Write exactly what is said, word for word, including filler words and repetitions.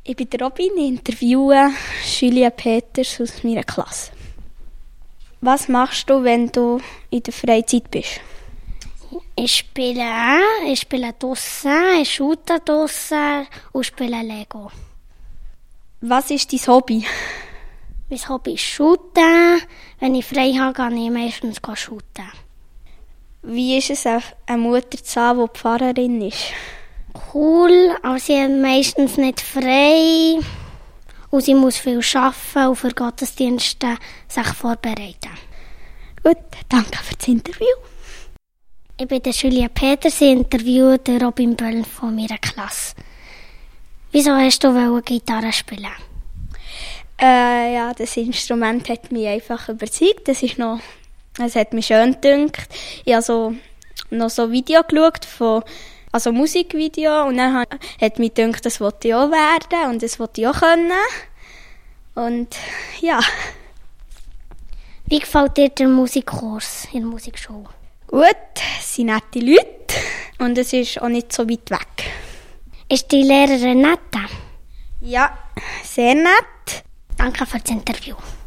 Ich bin Robin, ich interviewe Julia Peters aus meiner Klasse. Was machst du, wenn du in der Freizeit bist? Ich spiele, ich spiele draussen, ich shoote draussen und spiele Lego. Was ist dein Hobby? Mein Hobby ist shooten. Wenn ich frei habe, gehe ich meistens shooten. Wie ist es, eine Mutter zu haben, die Pfarrerin ist? Cool, aber sie hat meistens nicht frei. Und sie muss viel arbeiten und für Gottesdienste sich vorbereiten. Gut, danke für das Interview. Ich bin Julia Peters, ich interviewe den Robin Böll von meiner Klasse. Wieso hast du Gitarre spielen? Äh, ja, das Instrument hat mich einfach überzeugt. Das ist noch, es hat mich schön gedünkt. Ich habe so, noch so Video geschaut, von, also Musikvideo, und dann hat mich gedünkt, das wollte ich auch werden und das wollte ich auch können. Und ja. Wie gefällt dir der Musikkurs in der Musikschule? Gut, es sind nette Leute und es ist auch nicht so weit weg. Ist die Lehrerin nett? Ja, sehr nett. Danke für das Interview.